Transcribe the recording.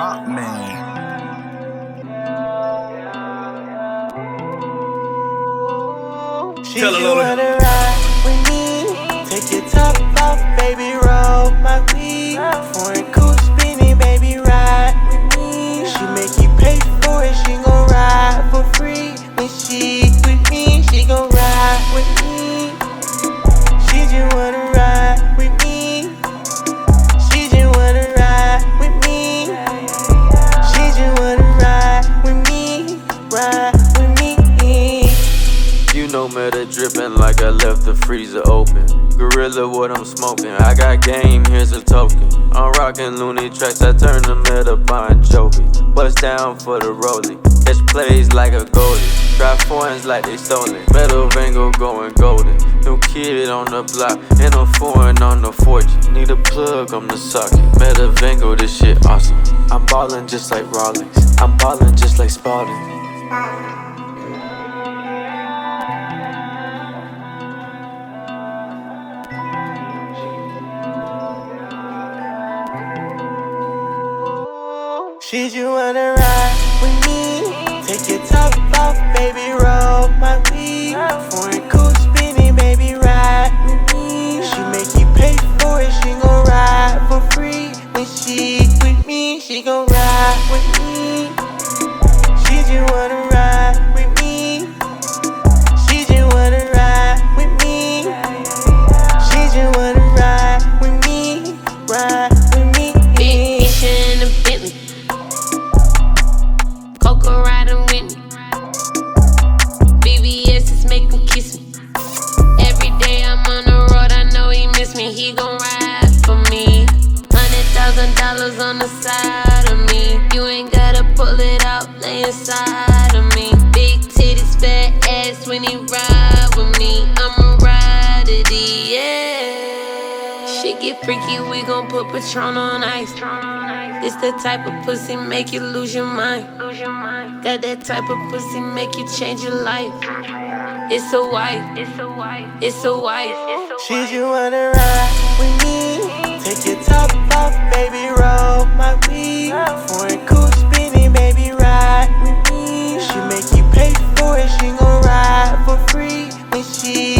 Man. She just wanna ride with me. Take your top off, baby, roll my weed. Foreign cool spinning, baby, ride with me. She make you pay for it, she gon' ride for free. When she with me, she gon' ride with me. She just wanna ride with me. She just wanna ride with me. She just wanna ride with me, ride with me. You know meta drippin' like I left the freezer open. Gorilla what I'm smoking, I got game, here's a token. I'm rockin' loony tracks, I turn the meta Bon Jovi. Bust down for the rollie, catch plays like a goalie. Drop foreigns like they stolen, Metal Vango going golden. New kid on the block, and I'm foreign on the 4G. Need a plug, I'm the socket. Meta Vango, this shit awesome. I'm ballin' just like Rawlings, I'm ballin' just like Spalding. She just wanna ride with me. Take your top off, baby, roll my weed. Foreign cool spinning, baby, ride with me. She make you pay for it, she gon' ride for free. When she with me, she gon' ride with me. She just wanna ride with me. She just wanna ride with me. She just wanna ride with me, ride with me. Big bitch in a Bentley. Coco riding with me. BBS is make him kiss me. Every day I'm on the road, I know he miss me. He gon' ride for me. $100,000 on the side of me. You ain't gotta pull it out, lay inside of me. Big titties, fat ass when he ride with me. I'm a rider, yeah. Shit get freaky, we gon' put Patron on ice. It's the type of pussy make you lose your mind. Got that type of pussy make you change your life. It's a wife, it's a wife, it's a wife. She just wanna ride with me. Take your top off, baby, roll my weed. Foreign cool spinning, baby, ride with me. She make you pay for it, she gon' ride for free. When she